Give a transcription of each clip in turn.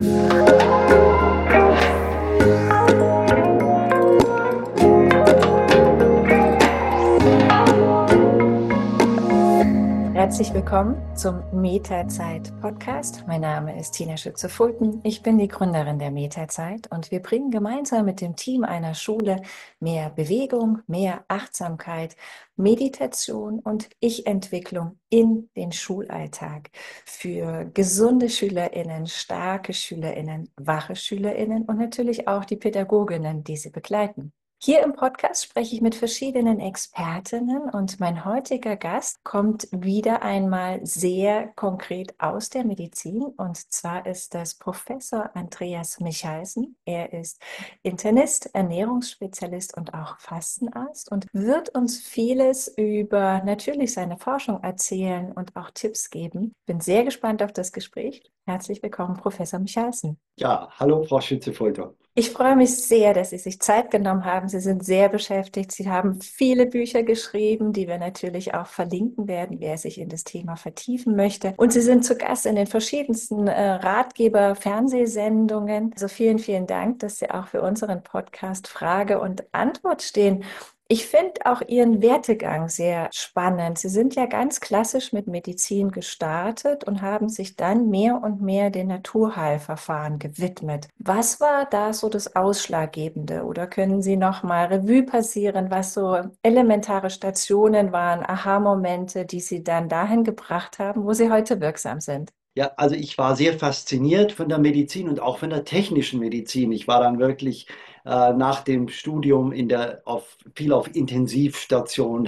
Herzlich willkommen zum Meta-Zeit-Podcast. Mein Name ist Tina Schütze-Fulten. Ich bin die Gründerin der Meta-Zeit und wir bringen gemeinsam mit dem Team einer Schule mehr Bewegung, mehr Achtsamkeit, Meditation und Ich-Entwicklung in den Schulalltag für gesunde SchülerInnen, starke SchülerInnen, wache SchülerInnen und natürlich auch die PädagogInnen, die sie begleiten. Hier im Podcast spreche ich mit verschiedenen Expertinnen und mein heutiger Gast kommt wieder einmal sehr konkret aus der Medizin und zwar ist das Professor Andreas Michalsen. Er ist Internist, Ernährungsspezialist und auch Fastenarzt und wird uns vieles über natürlich seine Forschung erzählen und auch Tipps geben. Bin sehr gespannt auf das Gespräch. Herzlich willkommen, Professor Michalsen. Ja, hallo Frau Schütze-Fulter. Ich freue mich sehr, dass Sie sich Zeit genommen haben. Sie sind sehr beschäftigt. Sie haben viele Bücher geschrieben, die wir natürlich auch verlinken werden, wer sich in das Thema vertiefen möchte. Und Sie sind zu Gast in den verschiedensten Ratgeber-Fernsehsendungen. Also vielen, vielen Dank, dass Sie auch für unseren Podcast Frage und Antwort stehen. Ich finde auch Ihren Werdegang sehr spannend. Sie sind ja ganz klassisch mit Medizin gestartet und haben sich dann mehr und mehr den Naturheilverfahren gewidmet. Was war da so das Ausschlaggebende? Oder können Sie noch mal Revue passieren, was so elementare Stationen waren, Aha-Momente, die Sie dann dahin gebracht haben, wo Sie heute wirksam sind? Ja, also ich war sehr fasziniert von der Medizin und auch von der technischen Medizin. Ich war dann wirklich nach dem Studium viel auf Intensivstationen,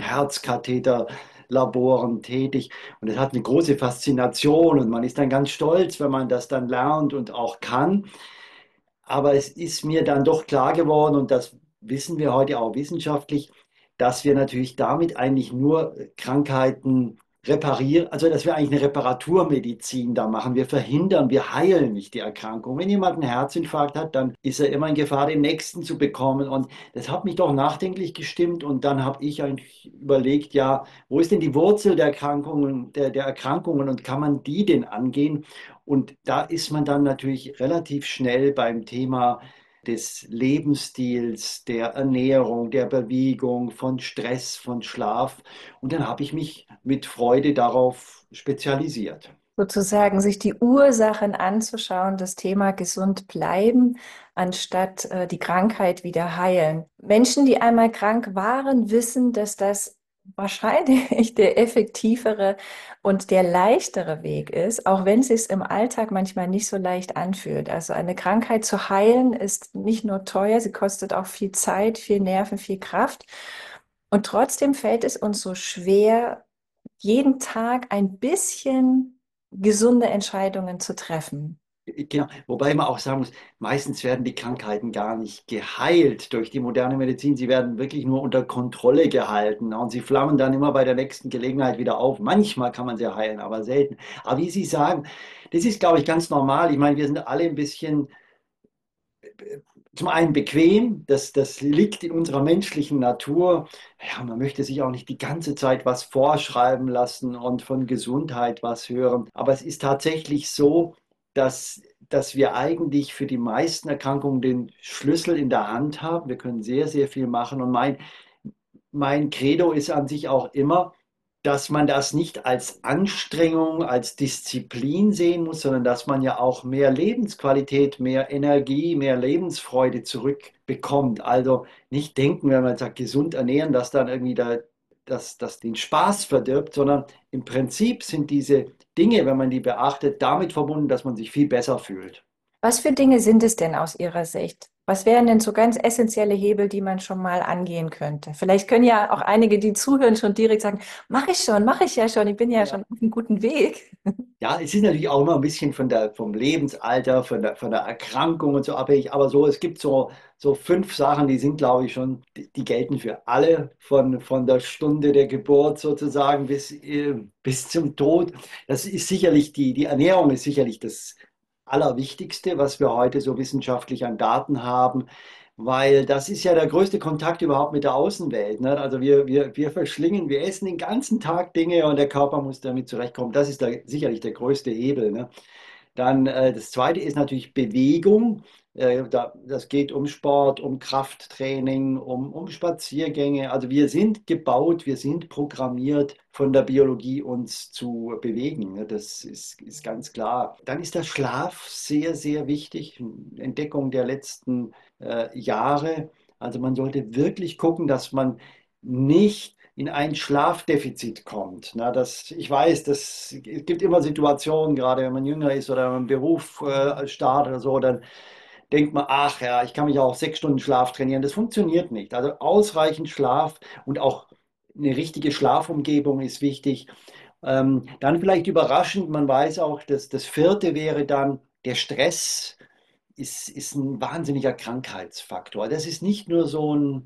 Herzkatheterlaboren tätig. Und es hat eine große Faszination und man ist dann ganz stolz, wenn man das dann lernt und auch kann. Aber es ist mir dann doch klar geworden, und das wissen wir heute auch wissenschaftlich, dass wir natürlich damit eigentlich nur Krankheiten reparieren, also dass wir eigentlich eine Reparaturmedizin da machen. Wir verhindern, wir heilen nicht die Erkrankung. Wenn jemand einen Herzinfarkt hat, dann ist er immer in Gefahr, den nächsten zu bekommen. Und das hat mich doch nachdenklich gestimmt. Und dann habe ich eigentlich überlegt, ja, wo ist denn die Wurzel der Erkrankungen, der Erkrankungen und kann man die denn angehen? Und da ist man dann natürlich relativ schnell beim Thema des Lebensstils, der Ernährung, der Bewegung, von Stress, von Schlaf. Und dann habe ich mich mit Freude darauf spezialisiert. Sozusagen sich die Ursachen anzuschauen, das Thema gesund bleiben, anstatt die Krankheit wieder heilen. Menschen, die einmal krank waren, wissen, dass das wahrscheinlich der effektivere und der leichtere Weg ist, auch wenn es sich im Alltag manchmal nicht so leicht anfühlt. Also eine Krankheit zu heilen ist nicht nur teuer, sie kostet auch viel Zeit, viel Nerven, viel Kraft. Und trotzdem fällt es uns so schwer, jeden Tag ein bisschen gesunde Entscheidungen zu treffen. Genau. Wobei man auch sagen muss, meistens werden die Krankheiten gar nicht geheilt durch die moderne Medizin. Sie werden wirklich nur unter Kontrolle gehalten und sie flammen dann immer bei der nächsten Gelegenheit wieder auf. Manchmal kann man sie heilen, aber selten. Aber wie Sie sagen, das ist, glaube ich, ganz normal. Ich meine, wir sind alle ein bisschen zum einen bequem, das liegt in unserer menschlichen Natur. Ja, man möchte sich auch nicht die ganze Zeit was vorschreiben lassen und von Gesundheit was hören. Aber es ist tatsächlich so, dass wir eigentlich für die meisten Erkrankungen den Schlüssel in der Hand haben. Wir können sehr, sehr viel machen. Und mein Credo ist an sich auch immer, dass man das nicht als Anstrengung, als Disziplin sehen muss, sondern dass man ja auch mehr Lebensqualität, mehr Energie, mehr Lebensfreude zurückbekommt. Also nicht denken, wenn man sagt, gesund ernähren, dass dann irgendwie das den Spaß verdirbt, sondern im Prinzip sind diese Dinge, wenn man die beachtet, damit verbunden, dass man sich viel besser fühlt. Was für Dinge sind es denn aus Ihrer Sicht? Was wären denn so ganz essentielle Hebel, die man schon mal angehen könnte? Vielleicht können ja auch einige, die zuhören, schon direkt sagen, mache ich ja schon, ich bin ja Ja. schon auf einem guten Weg. Ja, es ist natürlich auch immer ein bisschen vom Lebensalter, von der Erkrankung und so abhängig, aber so, es gibt so 5 Sachen, die sind, glaube ich, schon, die gelten für alle, von der Stunde der Geburt sozusagen bis zum Tod. Das ist sicherlich, die Ernährung ist sicherlich das Allerwichtigste, was wir heute so wissenschaftlich an Daten haben. Weil das ist ja der größte Kontakt überhaupt mit der Außenwelt. Ne? Also wir verschlingen, wir essen den ganzen Tag Dinge und der Körper muss damit zurechtkommen. Das ist sicherlich der größte Hebel. Ne? Dann das Zweite ist natürlich Bewegung. Das geht um Sport, um Krafttraining, um Spaziergänge. Also wir sind gebaut, wir sind programmiert von der Biologie, uns zu bewegen. Ne? Das ist ganz klar. Dann ist der Schlaf sehr, sehr wichtig. Entdeckung der letzten Jahre. Also man sollte wirklich gucken, dass man nicht in ein Schlafdefizit kommt. Na, ich weiß, es gibt immer Situationen, gerade wenn man jünger ist oder einen Beruf startet oder so, dann denkt man, ach ja, ich kann mich auch 6 Stunden Schlaf trainieren. Das funktioniert nicht. Also ausreichend Schlaf und auch eine richtige Schlafumgebung ist wichtig. Dann vielleicht überraschend, man weiß auch, dass das Vierte wäre dann der Stress ist ein wahnsinniger Krankheitsfaktor. Das ist nicht nur so ein,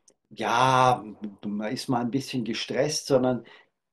ja, man ist mal ein bisschen gestresst, sondern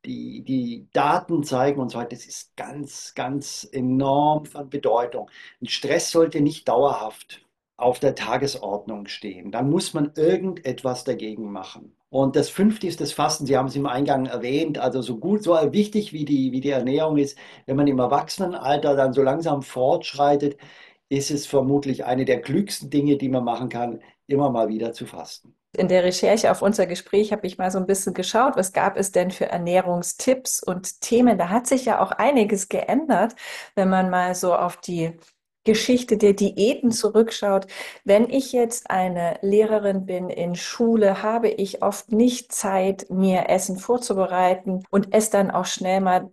die Daten zeigen uns heute, das ist ganz, ganz enorm von Bedeutung. Ein Stress sollte nicht dauerhaft auf der Tagesordnung stehen. Dann muss man irgendetwas dagegen machen. Und das Fünfte ist das Fasten. Sie haben es im Eingang erwähnt. Also so gut, so wichtig wie die Ernährung ist, wenn man im Erwachsenenalter dann so langsam fortschreitet, ist es vermutlich eine der klügsten Dinge, die man machen kann, immer mal wieder zu fasten. In der Recherche auf unser Gespräch habe ich mal so ein bisschen geschaut, was gab es denn für Ernährungstipps und Themen. Da hat sich ja auch einiges geändert, wenn man mal so auf die Geschichte der Diäten zurückschaut. Wenn ich jetzt eine Lehrerin bin in Schule, habe ich oft nicht Zeit, mir Essen vorzubereiten und esse dann auch schnell mal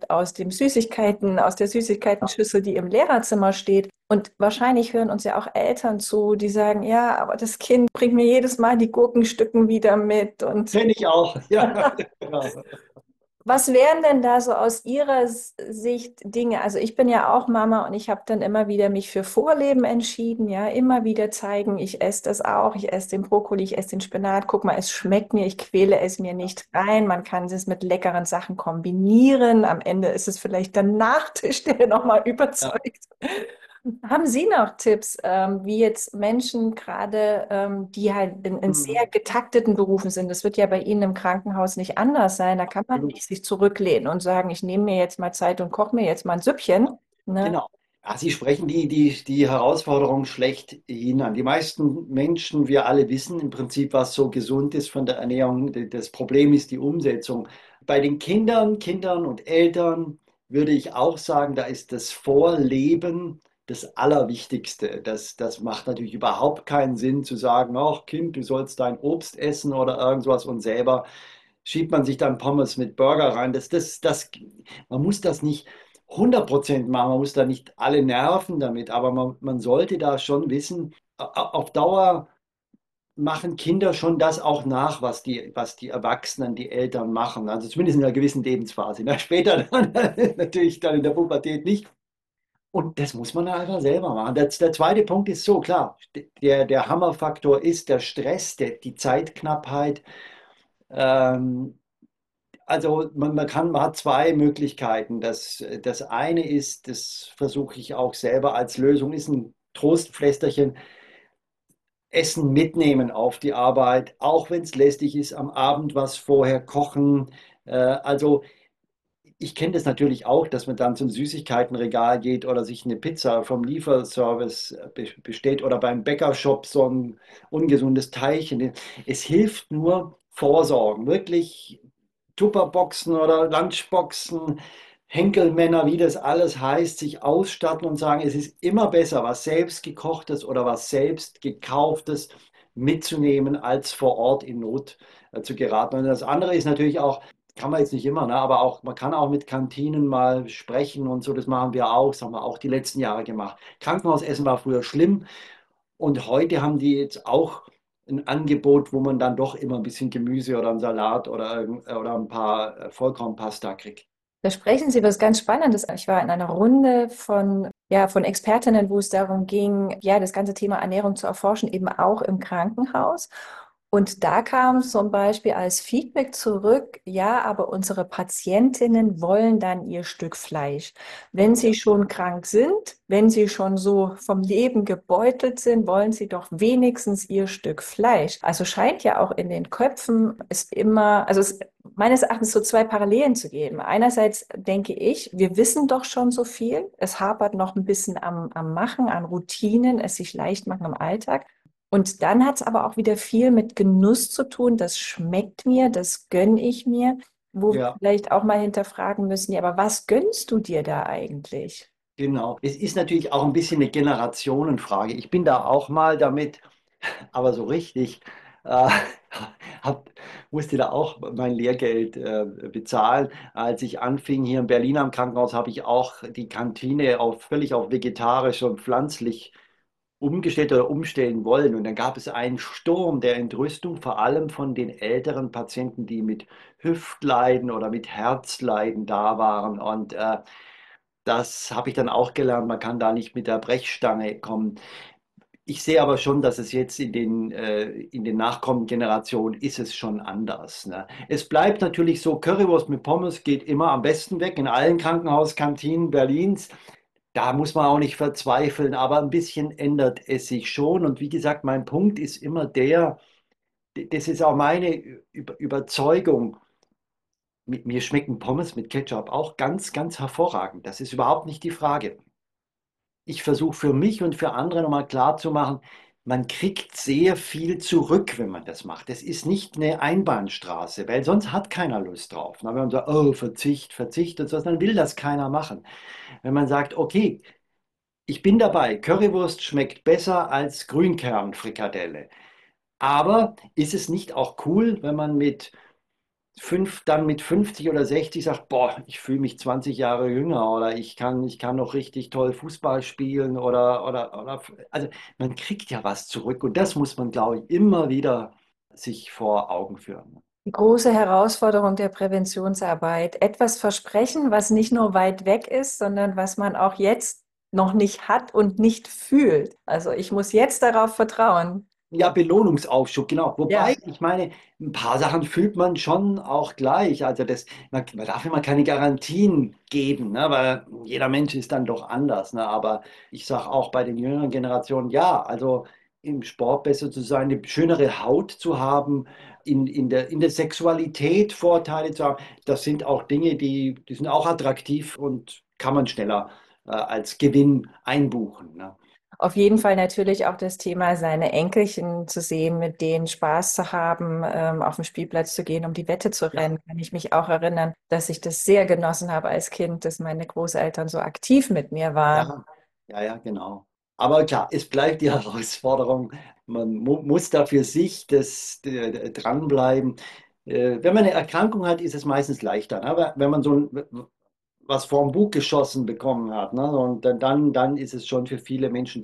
aus der Süßigkeitenschüssel, die im Lehrerzimmer steht. Und wahrscheinlich hören uns ja auch Eltern zu, die sagen, ja, aber das Kind bringt mir jedes Mal die Gurkenstücken wieder mit. Und Kenne ich auch. Ja, genau. was wären denn da so aus Ihrer Sicht Dinge? Also ich bin ja auch Mama und ich habe dann immer wieder mich für Vorleben entschieden, ja, immer wieder zeigen, ich esse das auch, ich esse den Brokkoli, ich esse den Spinat, guck mal, es schmeckt mir, ich quäle es mir nicht rein, man kann es mit leckeren Sachen kombinieren, am Ende ist es vielleicht der Nachtisch, der nochmal Ja. überzeugt. Haben Sie noch Tipps, wie jetzt Menschen gerade, die halt in sehr Mhm. getakteten Berufen sind? Das wird ja bei Ihnen im Krankenhaus nicht anders sein. Da kann man Absolut. nicht sich zurücklehnen und sagen, ich nehme mir jetzt mal Zeit und koche mir jetzt mal ein Süppchen. Ne? Genau. Ja, Sie sprechen die Herausforderung schlechthin an. Die meisten Menschen, wir alle wissen im Prinzip, was so gesund ist von der Ernährung. Das Problem ist die Umsetzung. Bei den Kindern und Eltern würde ich auch sagen, da ist das Vorleben das Allerwichtigste. Das macht natürlich überhaupt keinen Sinn zu sagen, ach Kind, du sollst dein Obst essen oder irgendwas und selber schiebt man sich dann Pommes mit Burger rein. Man muss das nicht 100% machen, man muss da nicht alle nerven damit, aber man sollte da schon wissen, auf Dauer machen Kinder schon das auch nach, was die Erwachsenen, die Eltern machen. Also zumindest in einer gewissen Lebensphase. Na, später dann natürlich dann in der Pubertät nicht. Und das muss man einfach selber machen. Der zweite Punkt ist so, klar, der Hammerfaktor ist der Stress, die Zeitknappheit. Ähm, also man hat zwei Möglichkeiten. Das eine ist, das versuche ich auch selber als Lösung, ist ein Trostpflästerchen, Essen mitnehmen auf die Arbeit, auch wenn es lästig ist, am Abend was vorher kochen. Also ich kenne das natürlich auch, dass man dann zum Süßigkeitenregal geht oder sich eine Pizza vom Lieferservice bestellt oder beim Bäckershop so ein ungesundes Teilchen. Es hilft nur Vorsorgen, wirklich Tupperboxen oder Lunchboxen, Henkelmänner, wie das alles heißt, sich ausstatten und sagen, es ist immer besser, was selbst gekochtes oder was selbst gekauftes mitzunehmen, als vor Ort in Not zu geraten. Und das andere ist natürlich auch, kann man jetzt nicht immer, ne, aber auch, man kann auch mit Kantinen mal sprechen und so, das machen wir auch, das haben wir auch die letzten Jahre gemacht. Krankenhausessen war früher schlimm und heute haben die jetzt auch ein Angebot, wo man dann doch immer ein bisschen Gemüse oder einen Salat oder ein paar Vollkornpasta kriegt. Da sprechen Sie was ganz Spannendes. Ich war in einer Runde ja, von Expertinnen, wo es darum ging, ja, das ganze Thema Ernährung zu erforschen, eben auch im Krankenhaus. Und da kam zum Beispiel als Feedback zurück, ja, aber unsere Patientinnen wollen dann ihr Stück Fleisch. Wenn sie schon krank sind, wenn sie schon so vom Leben gebeutelt sind, wollen sie doch wenigstens ihr Stück Fleisch. Also scheint ja auch in den Köpfen es immer, also es meines Erachtens so zwei Parallelen zu geben. Einerseits denke ich, wir wissen doch schon so viel. Es hapert noch ein bisschen am Machen, an Routinen, es sich leicht machen im Alltag. Und dann hat es aber auch wieder viel mit Genuss zu tun. Das schmeckt mir, das gönne ich mir, wo wir Ja, vielleicht auch mal hinterfragen müssen, ja, aber was gönnst du dir da eigentlich? genau. Es ist natürlich auch ein bisschen eine Generationenfrage. Ich bin da auch mal damit, aber so richtig, äh, hab, musste da auch mein Lehrgeld bezahlen. Als ich anfing hier in Berlin am Krankenhaus, habe ich auch die Kantine völlig auf vegetarisch und pflanzlich umgestellt oder umstellen wollen. Und dann gab es einen Sturm der Entrüstung, vor allem von den älteren Patienten, die mit Hüftleiden oder mit Herzleiden da waren. Und das habe ich dann auch gelernt, man kann da nicht mit der Brechstange kommen. Ich sehe aber schon, dass es jetzt in den nachkommenden Generationen ist es schon anders. Ne? Es bleibt natürlich so, Currywurst mit Pommes geht immer am besten weg in allen Krankenhauskantinen Berlins. Da muss man auch nicht verzweifeln, aber ein bisschen ändert es sich schon. Und wie gesagt, mein Punkt ist immer der, das ist auch meine Überzeugung. Mir schmecken Pommes mit Ketchup auch ganz, ganz hervorragend. Das ist überhaupt nicht die Frage. Ich versuche für mich und für andere nochmal klarzumachen, man kriegt sehr viel zurück, wenn man das macht. Das ist nicht eine Einbahnstraße, weil sonst hat keiner Lust drauf. Na, wenn man sagt, oh, Verzicht, Verzicht und so, dann will das keiner machen. Wenn man sagt, okay, ich bin dabei, Currywurst schmeckt besser als Grünkernfrikadelle. Aber ist es nicht auch cool, wenn man dann mit 50 oder 60 sagt, boah, ich fühle mich 20 Jahre jünger oder ich kann noch richtig toll Fußball spielen oder, also man kriegt ja was zurück und das muss man, glaube ich, immer wieder sich vor Augen führen. Die große Herausforderung der Präventionsarbeit, etwas versprechen, was nicht nur weit weg ist, sondern was man auch jetzt noch nicht hat und nicht fühlt. Also ich muss jetzt darauf vertrauen. Ja, Belohnungsaufschub, genau. Ja. Wobei, ich meine, ein paar Sachen fühlt man schon auch gleich. Also man darf immer keine Garantien geben, ne, weil jeder Mensch ist dann doch anders. Ne? Aber ich sage auch bei den jüngeren Generationen, ja, also im Sport besser zu sein, eine schönere Haut zu haben, in der Sexualität Vorteile zu haben, das sind auch Dinge, die sind auch attraktiv und kann man schneller als Gewinn einbuchen. Ne? Auf jeden Fall natürlich auch das Thema, seine Enkelchen zu sehen, mit denen Spaß zu haben, auf den Spielplatz zu gehen, um die Wette zu Ja, rennen. Kann ich mich auch erinnern, dass ich das sehr genossen habe als Kind, dass meine Großeltern so aktiv mit mir waren. ja, ja, genau. Aber klar, es bleibt die Herausforderung. Man mu muss da für sich dranbleiben. Wenn man eine Erkrankung hat, ist es meistens leichter. Ne? Aber wenn man was vorm Bug geschossen bekommen hat, ne? Und dann ist es schon für viele Menschen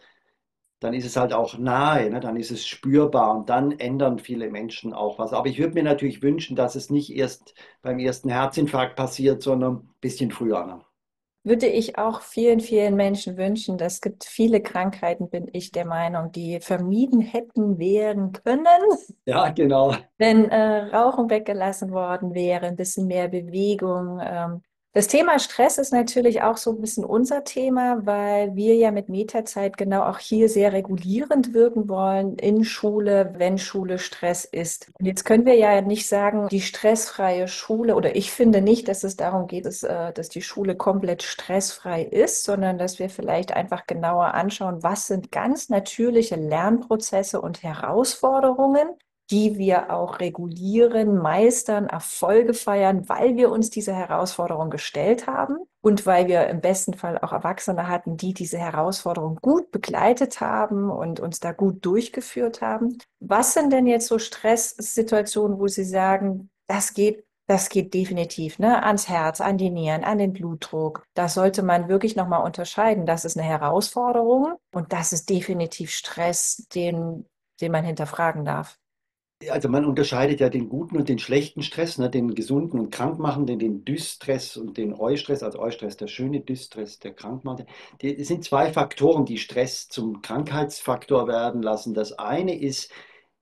dann ist es halt auch nahe, ne? Dann ist es spürbar und dann ändern viele Menschen auch was. Aber ich würde mir natürlich wünschen, dass es nicht erst beim ersten Herzinfarkt passiert, sondern ein bisschen früher. Ne? Würde ich auch vielen, vielen Menschen wünschen. Es gibt viele Krankheiten, bin ich der Meinung, die vermieden hätten werden können, Ja, genau. wenn Rauchen weggelassen worden wäre, ein bisschen mehr Bewegung. Das Thema Stress ist natürlich auch so ein bisschen unser Thema, weil wir ja mit Metazeit genau auch hier sehr regulierend wirken wollen in Schule, wenn Schule Stress ist. Und jetzt können wir ja nicht sagen, die stressfreie Schule, oder ich finde nicht, dass es darum geht, dass die Schule komplett stressfrei ist, sondern dass wir vielleicht einfach genauer anschauen, was sind ganz natürliche Lernprozesse und Herausforderungen, die wir auch regulieren, meistern, Erfolge feiern, weil wir uns diese Herausforderung gestellt haben und weil wir im besten Fall auch Erwachsene hatten, die diese Herausforderung gut begleitet haben und uns da gut durchgeführt haben. Was sind denn jetzt so Stresssituationen, wo Sie sagen, das geht definitiv, ne, ans Herz, an die Nieren, an den Blutdruck. Da sollte man wirklich nochmal unterscheiden. Das ist eine Herausforderung und das ist definitiv Stress, den man hinterfragen darf. Also man unterscheidet ja den guten und den schlechten Stress, ne? Den gesunden und krankmachenden, den Dysstress und den Eustress. Also Eustress, der schöne Dysstress, der krankmachende. Es sind zwei Faktoren, die Stress zum Krankheitsfaktor werden lassen. Das eine ist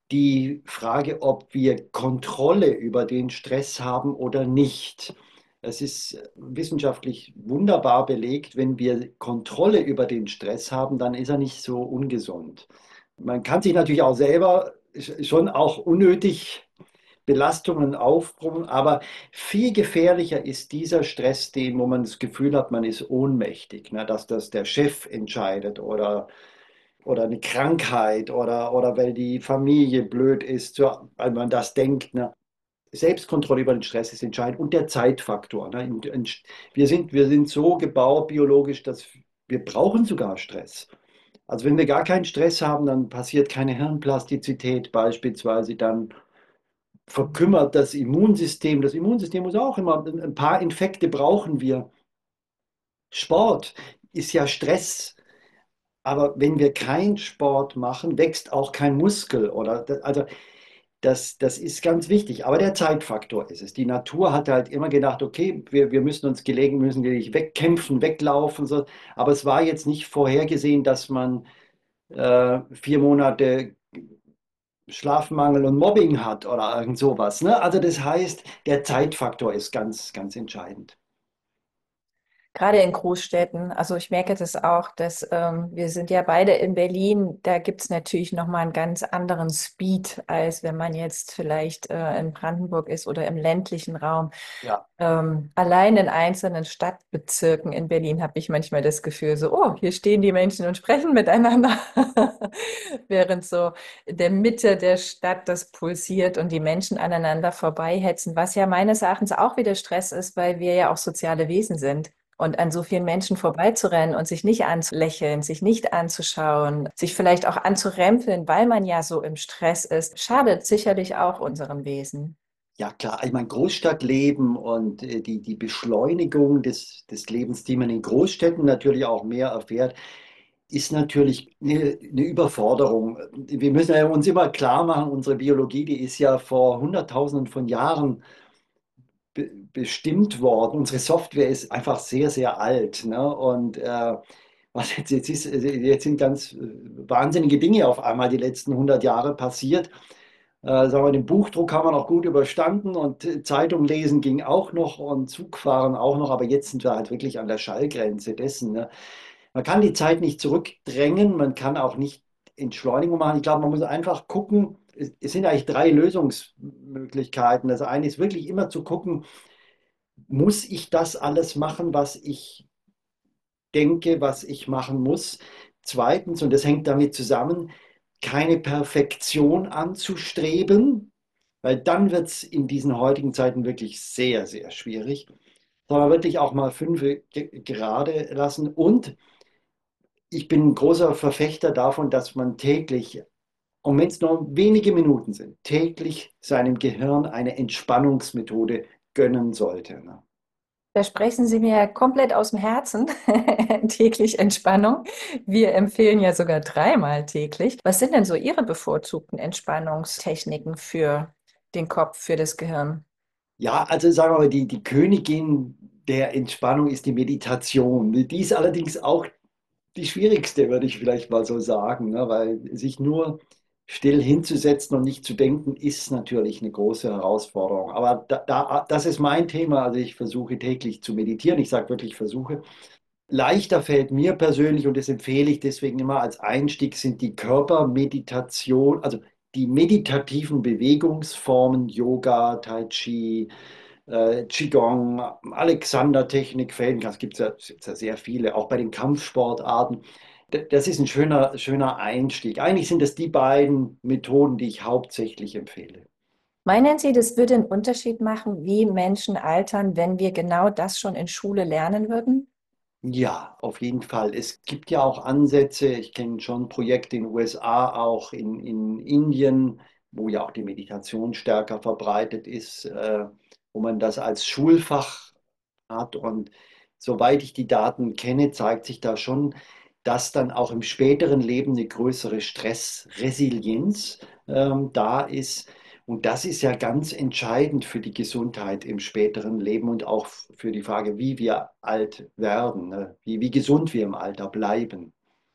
die Frage, ob wir Kontrolle über den Stress haben oder nicht. Es ist wissenschaftlich wunderbar belegt, wenn wir Kontrolle über den Stress haben, dann ist er nicht so ungesund. Man kann sich natürlich auch selber schon auch unnötig Belastungen aufbrummen, aber viel gefährlicher ist dieser Stress, den, wo man das Gefühl hat, man ist ohnmächtig, ne, dass das der Chef entscheidet oder eine Krankheit oder weil die Familie blöd ist, so, weil man das denkt. Ne. Selbstkontrolle über den Stress ist entscheidend und der Zeitfaktor. Ne. Wir sind so gebaut biologisch, dass wir brauchen sogar Stress. Also wenn wir gar keinen Stress haben, dann passiert keine Hirnplastizität beispielsweise, dann verkümmert das Immunsystem. Das Immunsystem muss auch immer, ein paar Infekte brauchen wir. Sport ist ja Stress. Aber wenn wir keinen Sport machen, wächst auch kein Muskel. Also das ist ganz wichtig. Aber der Zeitfaktor ist es. Die Natur hat halt immer gedacht, okay, wir müssen uns müssen gelegentlich wegkämpfen, weglaufen. So. Aber es war jetzt nicht vorhergesehen, dass man 4 Monate Schlafmangel und Mobbing hat oder irgend sowas. Ne? Also das heißt, der Zeitfaktor ist ganz, ganz entscheidend. Gerade in Großstädten, also ich merke das auch, dass wir sind ja beide in Berlin, da gibt es natürlich nochmal einen ganz anderen Speed, als wenn man jetzt vielleicht in Brandenburg ist oder im ländlichen Raum. Ja. Allein in einzelnen Stadtbezirken in Berlin habe ich manchmal das Gefühl, so, oh, hier stehen die Menschen und sprechen miteinander, während so in der Mitte der Stadt das pulsiert und die Menschen aneinander vorbeihetzen, was ja meines Erachtens auch wieder Stress ist, weil wir ja auch soziale Wesen sind. Und an so vielen Menschen vorbeizurennen und sich nicht anzulächeln, sich nicht anzuschauen, sich vielleicht auch anzurempeln, weil man ja so im Stress ist, schadet sicherlich auch unserem Wesen. Ja, klar. Ich meine, Großstadtleben und die Beschleunigung des Lebens, die man in Großstädten natürlich auch mehr erfährt, ist natürlich eine Überforderung. Wir müssen ja uns immer klar machen, unsere Biologie, die ist ja vor Hunderttausenden von Jahren bestimmt worden. Unsere Software ist einfach sehr, sehr alt. Ne? Und was jetzt sind ganz wahnsinnige Dinge auf einmal die letzten 100 Jahre passiert. Sagen wir, den Buchdruck haben wir noch gut überstanden und Zeitung lesen ging auch noch und Zugfahren auch noch, aber jetzt sind wir halt wirklich an der Schallgrenze dessen. Ne? Man kann die Zeit nicht zurückdrängen, man kann auch nicht Entschleunigung machen. Ich glaube, man muss einfach gucken, es sind eigentlich drei Lösungsmöglichkeiten. Das eine ist wirklich immer zu gucken, muss ich das alles machen, was ich denke, was ich machen muss? Zweitens, und das hängt damit zusammen, keine Perfektion anzustreben, weil dann wird es in diesen heutigen Zeiten wirklich sehr, sehr schwierig, sondern wirklich auch mal fünf gerade lassen. Und ich bin ein großer Verfechter davon, dass man täglich, und wenn es nur wenige Minuten sind, täglich seinem Gehirn eine Entspannungsmethode gönnen sollte. Ne? Da sprechen Sie mir komplett aus dem Herzen. Täglich Entspannung. Wir empfehlen ja sogar dreimal täglich. Was sind denn so Ihre bevorzugten Entspannungstechniken für den Kopf, für das Gehirn? Ja, also sagen wir mal, die Königin der Entspannung ist die Meditation. Die ist allerdings auch die schwierigste, würde ich vielleicht mal so sagen, ne? Weil sich nur still hinzusetzen und nicht zu denken, ist natürlich eine große Herausforderung. Aber das ist mein Thema. Also ich versuche täglich zu meditieren. Ich sage wirklich versuche. Leichter fällt mir persönlich und das empfehle ich deswegen immer als Einstieg sind die Körpermeditation, also die meditativen Bewegungsformen, Yoga, Tai Chi, Qigong, Alexander-Technik, Feldenkreis, gibt's ja sehr viele, auch bei den Kampfsportarten. Das ist ein schöner Einstieg. Eigentlich sind es die beiden Methoden, die ich hauptsächlich empfehle. Meinen Sie, das würde einen Unterschied machen, wie Menschen altern, wenn wir genau das schon in Schule lernen würden? Ja, auf jeden Fall. Es gibt ja auch Ansätze, ich kenne schon Projekte in den USA, auch in Indien, wo ja auch die Meditation stärker verbreitet ist, wo man das als Schulfach hat. Und soweit ich die Daten kenne, zeigt sich da schon, dass dann auch im späteren Leben eine größere Stressresilienz da ist. Und das ist ja ganz entscheidend für die Gesundheit im späteren Leben und auch für die Frage, wie wir alt werden, ne? Wie gesund wir im Alter bleiben.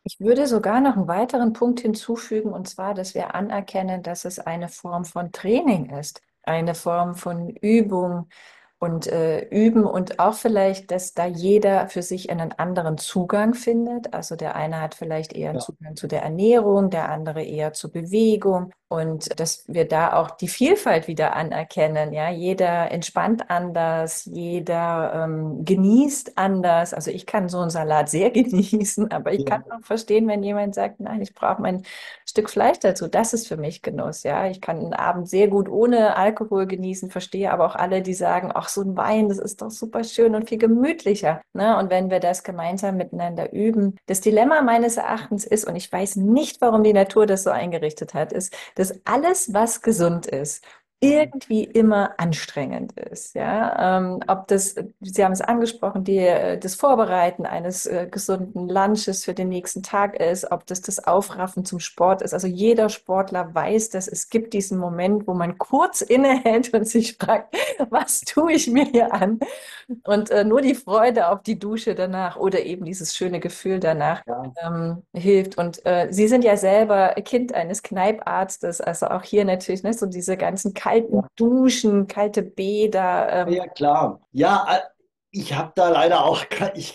Ich würde sogar noch einen weiteren Punkt hinzufügen, und zwar, dass wir anerkennen, dass es eine Form von Training ist, eine Form von Übung und üben und auch vielleicht, dass da jeder für sich einen anderen Zugang findet. Also der eine hat vielleicht eher einen Ja, Zugang zu der Ernährung, der andere eher zur Bewegung und dass wir da auch die Vielfalt wieder anerkennen. Ja, jeder entspannt anders, jeder genießt anders. Also ich kann so einen Salat sehr genießen, aber ich kann ja, auch verstehen, wenn jemand sagt, nein, ich brauche mein Stück Fleisch dazu. Das ist für mich Genuss. Ja, ich kann einen Abend sehr gut ohne Alkohol genießen, verstehe aber auch alle, die sagen, ach, so ein Wein, das ist doch super schön und viel gemütlicher. Ne? Und wenn wir das gemeinsam miteinander üben, das Dilemma meines Erachtens ist, und ich weiß nicht, warum die Natur das so eingerichtet hat, ist, dass alles, was gesund ist, irgendwie immer anstrengend ist. Ja, ob das, Sie haben es angesprochen, das Vorbereiten eines gesunden Lunches für den nächsten Tag ist, ob das Aufraffen zum Sport ist. Also jeder Sportler weiß, dass es gibt diesen Moment, wo man kurz innehält und sich fragt, was tue ich mir hier an? Und nur die Freude auf die Dusche danach oder eben dieses schöne Gefühl danach ja, hilft. Und Sie sind ja selber Kind eines Kneiparztes, also auch hier natürlich, ne, so diese ganzen kalten ja. Duschen, kalte Bäder. Ja, klar. Ja, ich habe da leider auch,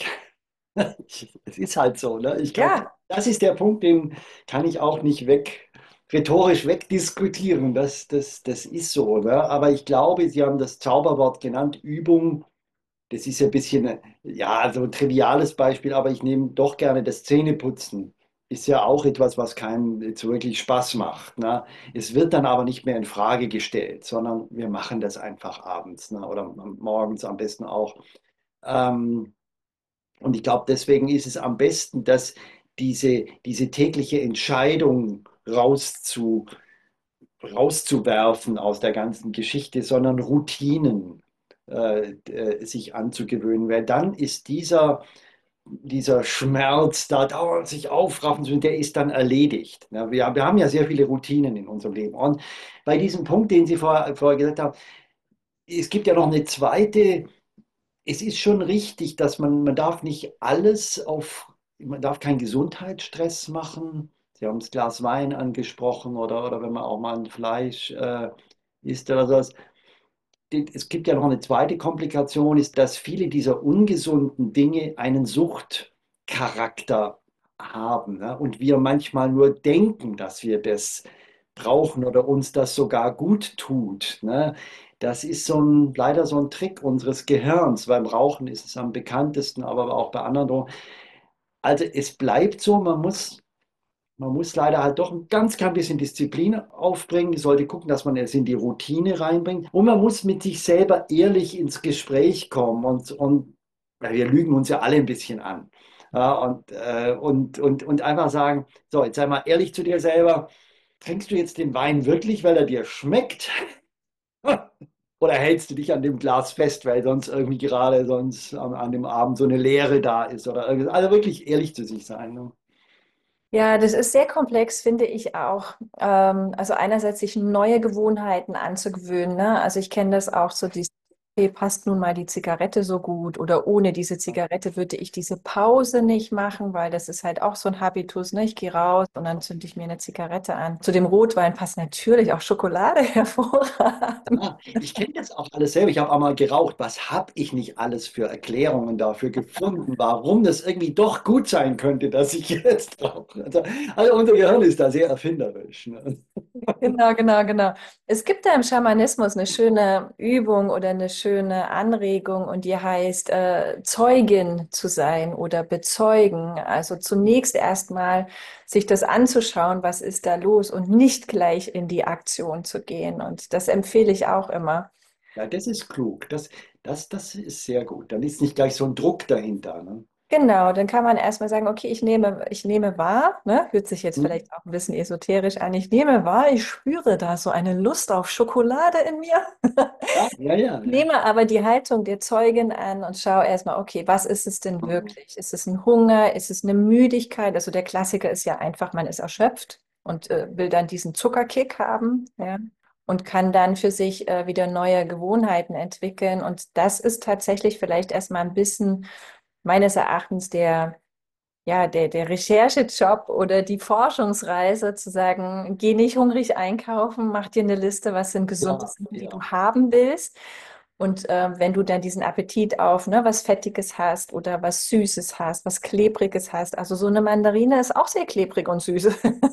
es ist halt so, ne? Ja, Das ist der Punkt, den kann ich auch nicht rhetorisch wegdiskutieren. Das ist so, ne? Aber ich glaube, Sie haben das Zauberwort genannt, Übung. Das ist ja ein bisschen, ja, so ein triviales Beispiel, aber ich nehme doch gerne das Zähneputzen. Ist ja auch etwas, was keinem jetzt wirklich Spaß macht. Ne? Es wird dann aber nicht mehr in Frage gestellt, sondern wir machen das einfach abends, ne? Oder morgens am besten auch. Ähm, und ich glaube, deswegen ist es am besten, dass diese tägliche Entscheidung rauszuwerfen aus der ganzen Geschichte, sondern Routinen sich anzugewöhnen, weil dann ist dieser Schmerz, da dauernd sich aufraffen zu, der ist dann erledigt. Ja, wir haben ja sehr viele Routinen in unserem Leben. Und bei diesem Punkt, den Sie vorher gesagt haben, es gibt ja noch eine zweite, es ist schon richtig, dass man darf nicht alles man darf keinen Gesundheitsstress machen. Sie haben das Glas Wein angesprochen oder wenn man auch mal ein Fleisch isst oder sowas. Es gibt ja noch eine zweite Komplikation, ist, dass viele dieser ungesunden Dinge einen Suchtcharakter haben, ne? Und wir manchmal nur denken, dass wir das brauchen oder uns das sogar gut tut, ne? Das ist leider so ein Trick unseres Gehirns. Beim Rauchen ist es am bekanntesten, aber auch bei anderen Drogen. Also es bleibt so, man muss leider halt doch ein ganz klein bisschen Disziplin aufbringen. Ich sollte gucken, dass man es in die Routine reinbringt. Und man muss mit sich selber ehrlich ins Gespräch kommen. Weil wir lügen uns ja alle ein bisschen an. Ja, und einfach sagen, so, jetzt sei mal ehrlich zu dir selber. Trinkst du jetzt den Wein wirklich, weil er dir schmeckt? Oder hältst du dich an dem Glas fest, weil sonst irgendwie gerade sonst an dem Abend so eine Leere da ist? Oder irgendwas. Also wirklich ehrlich zu sich sein. Ne? ja, das ist sehr komplex, finde ich auch. Also einerseits sich neue Gewohnheiten anzugewöhnen. Ne? Also ich kenne das auch so, okay, passt nun mal die Zigarette so gut oder ohne diese Zigarette würde ich diese Pause nicht machen, weil das ist halt auch so ein Habitus. Ne? Ich gehe raus und dann zünde ich mir eine Zigarette an. Zu dem Rotwein passt natürlich auch Schokolade hervorragend. Ja, ich kenne das auch alles selber. Ich habe auch mal geraucht. Was habe ich nicht alles für Erklärungen dafür gefunden, warum das irgendwie doch gut sein könnte, dass ich jetzt rauche. Also unser Gehirn ist da sehr erfinderisch. Ne? Genau, genau, genau. Es gibt da im Schamanismus eine schöne Übung oder eine schöne Anregung und die heißt, Zeugin zu sein oder bezeugen. Also zunächst erstmal sich das anzuschauen, was ist da los und nicht gleich in die Aktion zu gehen. Und das empfehle ich auch immer. Ja, das ist klug. Das ist sehr gut. Dann ist nicht gleich so ein Druck dahinter. Ne? Genau, dann kann man erstmal sagen, okay, ich nehme wahr, ne? Hört sich jetzt Hm? vielleicht auch ein bisschen esoterisch an. Ich nehme wahr, ich spüre da so eine Lust auf Schokolade in mir. Ja, ja, ja, ja. Nehme aber die Haltung der Zeugin an und schaue erstmal, okay, was ist es denn wirklich? Ist es ein Hunger? Ist es eine Müdigkeit? Also der Klassiker ist ja einfach, man ist erschöpft und will dann diesen Zuckerkick haben, ja, und kann dann für sich wieder neue Gewohnheiten entwickeln. Und das ist tatsächlich vielleicht erstmal ein bisschen meines Erachtens ja, der Recherchejob oder die Forschungsreise zu sagen, geh nicht hungrig einkaufen, mach dir eine Liste, was sind gesunde Ja, Sachen, die du ja. haben willst. Und wenn du dann diesen Appetit auf was Fettiges hast oder was Süßes hast, was Klebriges hast, also so eine Mandarine ist auch sehr klebrig und süß.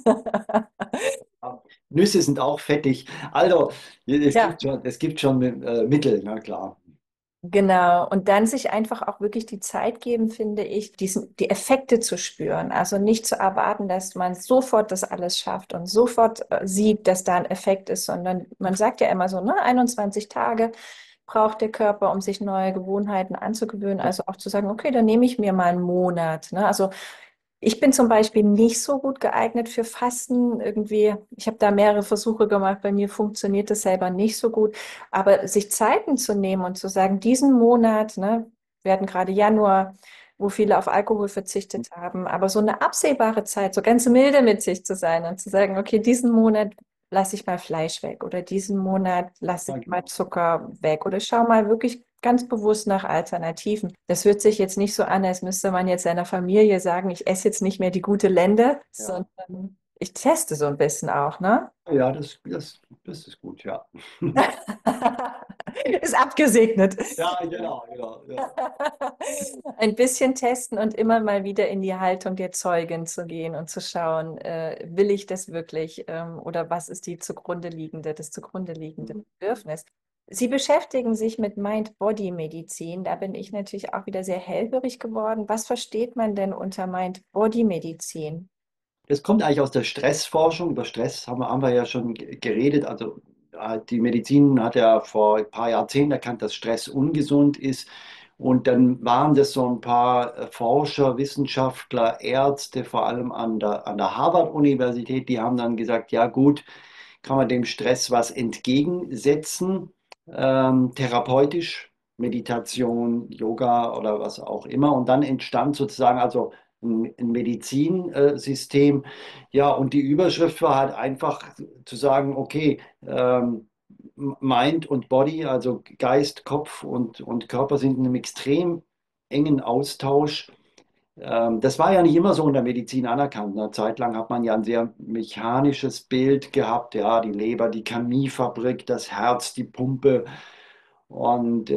Nüsse sind auch fettig. Also, Ja, es gibt schon Mittel, na klar. genau. Und dann sich einfach auch wirklich die Zeit geben, finde ich, die Effekte zu spüren. Also nicht zu erwarten, dass man sofort das alles schafft und sofort sieht, dass da ein Effekt ist, sondern man sagt ja immer so, ne, 21 Tage braucht der Körper, um sich neue Gewohnheiten anzugewöhnen. Also auch zu sagen, okay, dann nehme ich mir mal einen Monat. Ne? Also ich bin zum Beispiel nicht so gut geeignet für Fasten. Irgendwie, ich habe da mehrere Versuche gemacht. Bei mir funktioniert das selber nicht so gut. Aber sich Zeiten zu nehmen und zu sagen, diesen Monat, ne, wir hatten gerade Januar, wo viele auf Alkohol verzichtet haben, aber so eine absehbare Zeit, so ganz milde mit sich zu sein und zu sagen, okay, diesen Monat lasse ich mal Fleisch weg oder diesen Monat lasse Ja, ich mal genau. Zucker weg oder schau mal wirklich ganz bewusst nach Alternativen. Das hört sich jetzt nicht so an, als müsste man jetzt seiner Familie sagen, ich esse jetzt nicht mehr die gute Lende, Ja, sondern ich teste so ein bisschen auch, ne? ja, das ist gut, ja. Ist abgesegnet. Ja, genau, genau. Ja. Ein bisschen testen und immer mal wieder in die Haltung der Zeugin zu gehen und zu schauen, will ich das wirklich, oder was ist das zugrunde liegende Bedürfnis? Sie beschäftigen sich mit Mind-Body-Medizin. Da bin ich natürlich auch wieder sehr hellhörig geworden. Was versteht man denn unter Mind-Body-Medizin? Das kommt eigentlich aus der Stressforschung. Über Stress haben wir ja schon geredet. Also die Medizin hat ja vor ein paar Jahrzehnten erkannt, dass Stress ungesund ist. Und dann waren das so ein paar Forscher, Wissenschaftler, Ärzte, vor allem an der Harvard-Universität, die haben dann gesagt, ja gut, kann man dem Stress was entgegensetzen, therapeutisch, Meditation, Yoga oder was auch immer. Und dann entstand sozusagen also ein Medizinsystem. Ja, und die Überschrift war halt einfach zu sagen, okay, Mind und Body, also Geist, Kopf und Körper sind in einem extrem engen Austausch. Das war ja nicht immer so in der Medizin anerkannt. Eine Zeit lang hat man ja ein sehr mechanisches Bild gehabt, ja, die Leber, die Chemiefabrik, das Herz, die Pumpe. Und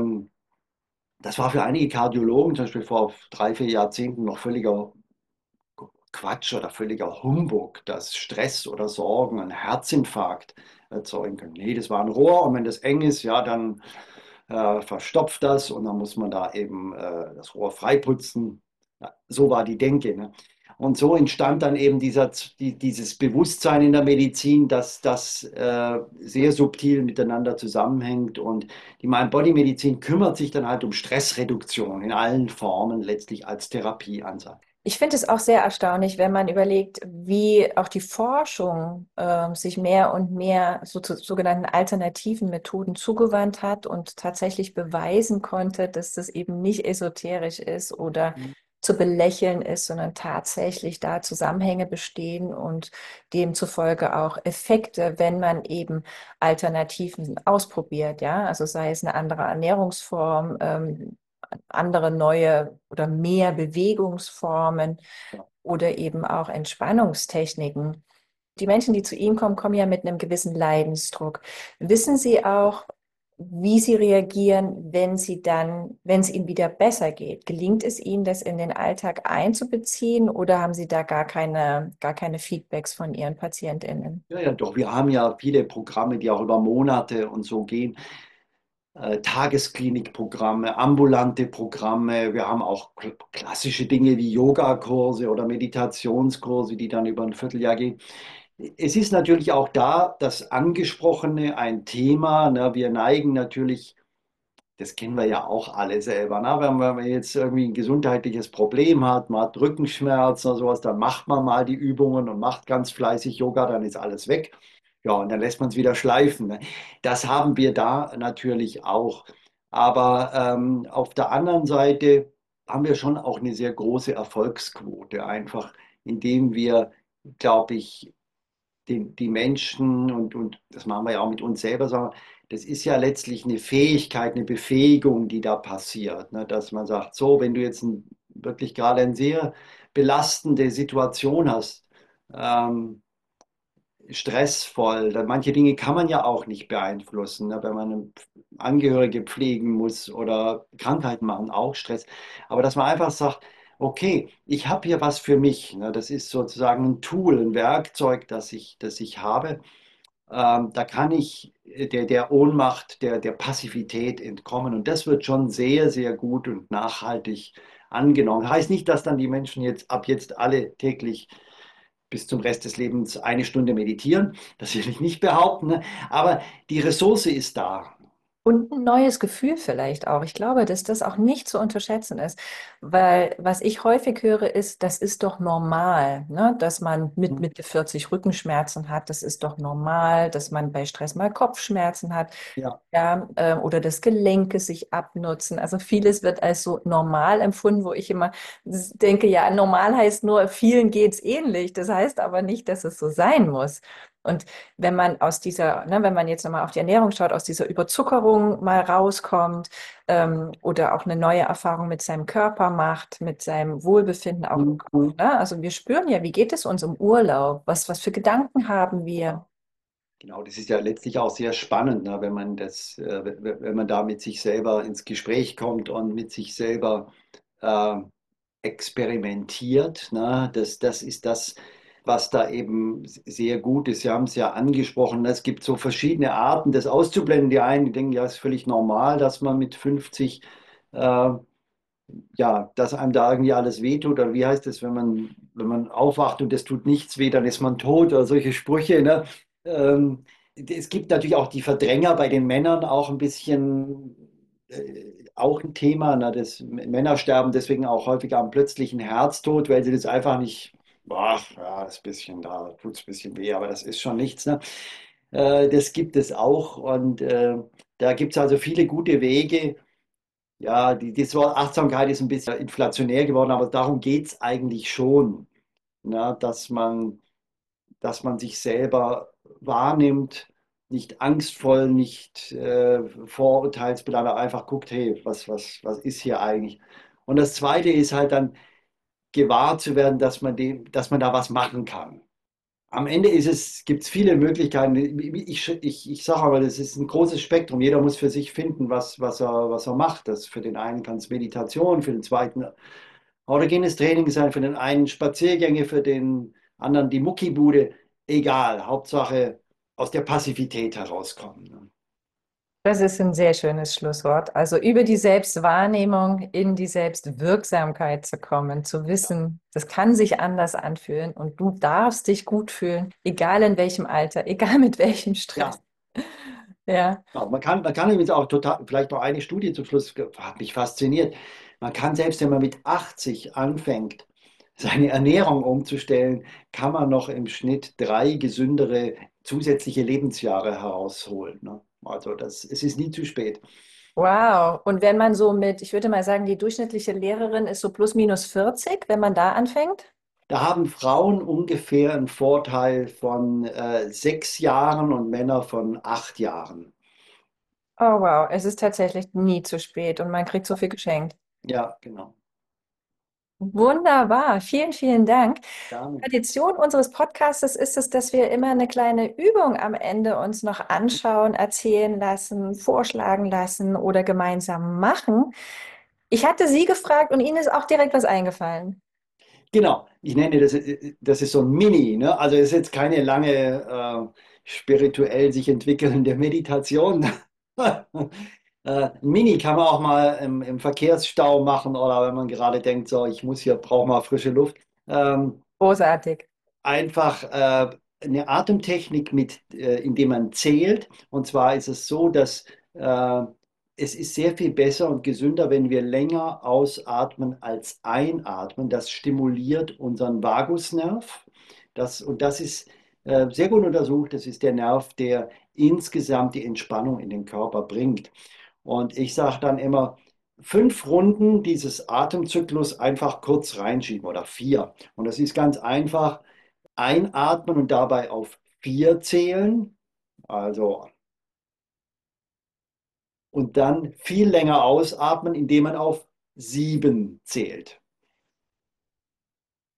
das war für einige Kardiologen, zum Beispiel vor 3, 4 Jahrzehnten, noch völliger Quatsch oder völliger Humbug, dass Stress oder Sorgen einen Herzinfarkt erzeugen können. Nee, das war ein Rohr und wenn das eng ist, ja, dann verstopft das und dann muss man da eben das Rohr freiputzen. Ja, so war die Denke. Ne? Und so entstand dann eben dieses Bewusstsein in der Medizin, dass das sehr subtil miteinander zusammenhängt. Und die Mind-Body-Medizin kümmert sich dann halt um Stressreduktion in allen Formen, letztlich als Therapieansatz. Ich finde es auch sehr erstaunlich, wenn man überlegt, wie auch die Forschung sich mehr und mehr zu sogenannten alternativen Methoden zugewandt hat und tatsächlich beweisen konnte, dass das eben nicht esoterisch ist oder zu belächeln ist, sondern tatsächlich da Zusammenhänge bestehen und demzufolge auch Effekte, wenn man eben Alternativen ausprobiert, ja, also sei es eine andere Ernährungsform, andere neue oder mehr Bewegungsformen oder eben auch Entspannungstechniken. Die Menschen, die zu Ihnen kommen, kommen ja mit einem gewissen Leidensdruck. Wissen Sie auch, wie Sie reagieren, wenn es Ihnen wieder besser geht? Gelingt es Ihnen, das in den Alltag einzubeziehen oder haben Sie da gar keine Feedbacks von Ihren PatientInnen? Ja, ja, doch. Wir haben ja viele Programme, die auch über Monate und so gehen. Tagesklinikprogramme, ambulante Programme. Wir haben auch klassische Dinge wie Yogakurse oder Meditationskurse, die dann über ein Vierteljahr gehen. Es ist natürlich auch da das Angesprochene ein Thema. Ne? Wir neigen natürlich, das kennen wir ja auch alle selber. Ne? Wenn man jetzt irgendwie ein gesundheitliches Problem hat, man hat Rückenschmerzen oder sowas, dann macht man mal die Übungen und macht ganz fleißig Yoga, dann ist alles weg. Ja, und dann lässt man es wieder schleifen. Ne? Das haben wir da natürlich auch. Aber auf der anderen Seite haben wir schon auch eine sehr große Erfolgsquote, einfach indem wir, glaube ich, die Menschen und das machen wir ja auch mit uns selber, sagen, das ist ja letztlich eine Fähigkeit, eine Befähigung, die da passiert, ne? Dass man sagt, so, wenn du jetzt wirklich gerade ein sehr belastende Situation hast, ähm, stressvoll. Manche Dinge kann man ja auch nicht beeinflussen, ne? Wenn man Angehörige pflegen muss oder Krankheiten machen, auch Stress. Aber dass man einfach sagt, okay, ich habe hier was für mich. Ne? Das ist sozusagen ein Tool, ein Werkzeug, das ich habe. Da kann ich der Ohnmacht, der Passivität entkommen. Und das wird schon sehr, sehr gut und nachhaltig angenommen. Heißt nicht, dass dann die Menschen jetzt ab jetzt alle täglich bis zum Rest des Lebens eine Stunde meditieren. Das will ich nicht behaupten, ne? Aber die Ressource ist da. Und ein neues Gefühl vielleicht auch. Ich glaube, dass das auch nicht zu unterschätzen ist, weil was ich häufig höre, ist, das ist doch normal, ne? Dass man mit Mitte 40 Rückenschmerzen hat. Das ist doch normal, dass man bei Stress mal Kopfschmerzen hat. Ja. Ja, oder das Gelenke sich abnutzen. Also vieles wird als so normal empfunden, wo ich immer denke, ja, normal heißt nur, vielen geht's ähnlich. Das heißt aber nicht, dass es so sein muss. Und wenn man aus dieser, ne, wenn man jetzt nochmal auf die Ernährung schaut, aus dieser Überzuckerung mal rauskommt, oder auch eine neue Erfahrung mit seinem Körper macht, mit seinem Wohlbefinden auch im Kopf, Mhm. ne? Also wir spüren ja, wie geht es uns im Urlaub? Was für Gedanken haben wir? Genau, das ist ja letztlich auch sehr spannend, ne, wenn man wenn man da mit sich selber ins Gespräch kommt und mit sich selber äh, experimentiert. Ne? Das ist das, was da eben sehr gut ist. Sie haben es ja angesprochen, es gibt so verschiedene Arten, das auszublenden. Die einen, die denken, ja, es ist völlig normal, dass man mit 50 äh, ja, dass einem da irgendwie alles wehtut, oder wie heißt es, wenn man aufwacht und es tut nichts weh, dann ist man tot, oder solche Sprüche, ne? Es gibt natürlich auch die Verdränger bei den Männern auch ein bisschen, auch ein Thema, ne? Männer sterben deswegen auch häufiger am plötzlichen Herztod, weil sie das einfach nicht, boah, ja, das bisschen, da tut es ein bisschen weh, aber das ist schon nichts, ne? Das gibt es auch, und da gibt es also viele gute Wege. Ja, das Wort Achtsamkeit ist ein bisschen inflationär geworden, aber darum geht es eigentlich schon, ne? Dass man sich selber wahrnimmt, nicht angstvoll, nicht vorurteilsbelangt, aber einfach guckt, hey, was ist hier eigentlich? Und das Zweite ist halt dann gewahr zu werden, dass man da was machen kann. Am Ende gibt es viele Möglichkeiten. Ich sage aber, das ist ein großes Spektrum. Jeder muss für sich finden, was er macht. Für den einen kann es Meditation, für den zweiten autogenes Training sein, für den einen Spaziergänge, für den anderen die Muckibude. Egal, Hauptsache aus der Passivität herauskommen. Ne? Das ist ein sehr schönes Schlusswort. Also über die Selbstwahrnehmung in die Selbstwirksamkeit zu kommen, zu wissen, das kann sich anders anfühlen und du darfst dich gut fühlen, egal in welchem Alter, egal mit welchem Stress. Ja, Ja. genau. Man kann übrigens auch total, vielleicht noch eine Studie zum Schluss, hat mich fasziniert. Man kann selbst, wenn man mit 80 anfängt, seine Ernährung umzustellen, kann man noch im Schnitt 3 gesündere zusätzliche Lebensjahre herausholen. Ne? Also es ist nie zu spät. Wow. Und wenn man so mit, ich würde mal sagen, die durchschnittliche Lehrerin ist so plus minus 40, wenn man da anfängt? Da haben Frauen ungefähr einen Vorteil von 6 Jahren und Männer von 8 Jahren. Oh wow, es ist tatsächlich nie zu spät und man kriegt so viel geschenkt. Ja, genau. Wunderbar, vielen, vielen Dank. Ja. Tradition unseres Podcastes ist es, dass wir immer eine kleine Übung am Ende uns noch anschauen, erzählen lassen, vorschlagen lassen oder gemeinsam machen. Ich hatte Sie gefragt und Ihnen ist auch direkt was eingefallen. Genau, ich nenne das ist so ein Mini, ne? Also es ist jetzt keine lange spirituell sich entwickelnde Meditation. Mini kann man auch mal im Verkehrsstau machen, oder wenn man gerade denkt, so, brauche mal frische Luft. Ähm, Großartig. Einfach eine Atemtechnik indem man zählt. Und zwar ist es so, dass äh, es ist sehr viel besser und gesünder, wenn wir länger ausatmen als einatmen. Das stimuliert unseren Vagusnerv. Und das ist sehr gut untersucht. Das ist der Nerv, der insgesamt die Entspannung in den Körper bringt. Und ich sage dann immer, 5 Runden dieses Atemzyklus einfach kurz reinschieben, oder 4. Und das ist ganz einfach. Einatmen und dabei auf 4 zählen. Also, und dann viel länger ausatmen, indem man auf 7 zählt.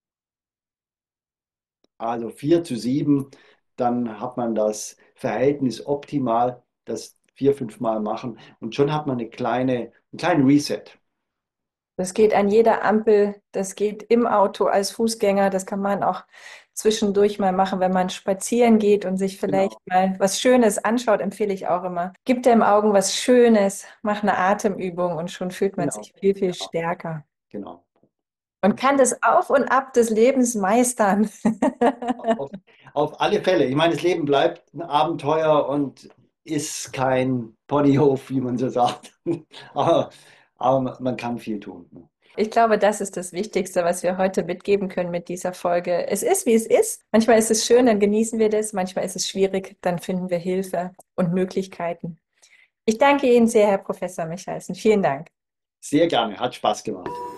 Also 4:7, dann hat man das Verhältnis optimal, das 4, 5 Mal machen und schon hat man einen kleinen Reset. Das geht an jeder Ampel, das geht im Auto als Fußgänger, das kann man auch zwischendurch mal machen, wenn man spazieren geht und sich vielleicht Genau, mal was Schönes anschaut, empfehle ich auch immer. Gib dem Augen was Schönes, mach eine Atemübung und schon fühlt man genau, sich viel, viel genau, stärker genau. und kann das Auf und Ab des Lebens meistern. Auf, auf alle Fälle. Ich meine, das Leben bleibt ein Abenteuer und ist kein Ponyhof, wie man so sagt. Aber, aber man kann viel tun. Ich glaube, das ist das Wichtigste, was wir heute mitgeben können mit dieser Folge. Es ist, wie es ist. Manchmal ist es schön, dann genießen wir das. Manchmal ist es schwierig, dann finden wir Hilfe und Möglichkeiten. Ich danke Ihnen sehr, Herr Professor Michalsen. Vielen Dank. Sehr gerne, hat Spaß gemacht.